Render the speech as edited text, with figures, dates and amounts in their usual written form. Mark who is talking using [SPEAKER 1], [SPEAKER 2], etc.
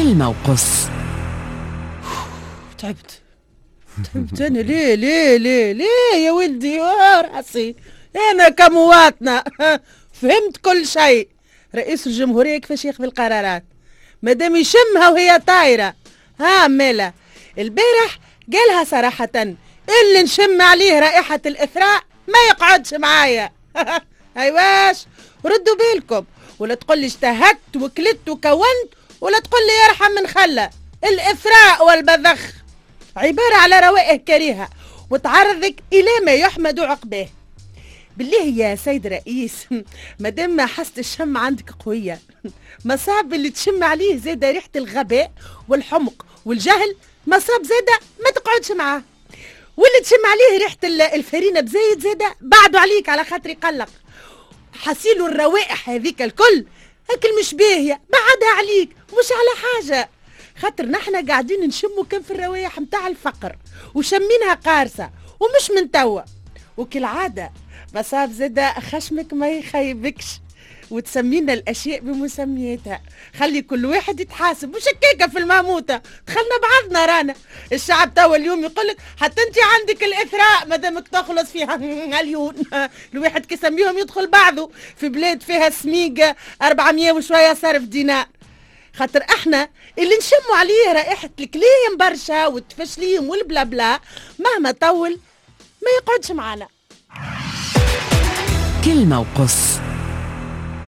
[SPEAKER 1] كلمة وقص.
[SPEAKER 2] تعبت أنا. ليه يا ولدي راسي أنا كمواطنة فهمت كل شيء. رئيس الجمهورية كيفاش ياخذ القرارات مادام يشمها وهي طايرة. ها مالا البارح قالها صراحة اللي نشم عليه رائحة الإثراء ما يقعدش معايا. أيواش ردوا بالكم، ولا تقول لي اجتهدت وكلت وكونت، ولا تقول لي يرحم من خلة. الإثراء والبذخ عبارة على روائح كريهة وتعرضك إلى ما يحمد عقباه. بالله يا سيد رئيس مادام ما حست الشم عندك قوية، ما صعب اللي تشم عليه زادة ريحة الغباء والحمق والجهل، ما صعب زادة ما تقعدش معاه. واللي تشم عليه ريحة الفرينة بزايد زادة بعده عليك على خاطر يقلق. حسيلوا الروائح هذيك الكل أكل مش باهية بعدها عليك مش على حاجة، خاطر نحنا قاعدين نشموا كم في الروائح متاع الفقر وشمينها قارصة ومش من توا. وكالعادة بصاب زادة خشمك ما يخيبكش وتسمينا الأشياء بمسمياتها. خلي كل واحد يتحاسب وشكاكة في الماموتة. دخلنا بعضنا رانا الشعب توا اليوم يقولك حتى انت عندك الإثراء مادامك تخلص فيها مليون. الواحد كيسميهم يدخل بعضه في بلاد فيها سميق 400 وشوية صرف دينار، خاطر احنا اللي نشموا عليه رائحة الكليم برشا والتفشليم والبلا بلا مهما طول ما يقعدش معنا.
[SPEAKER 1] كلمة وقص.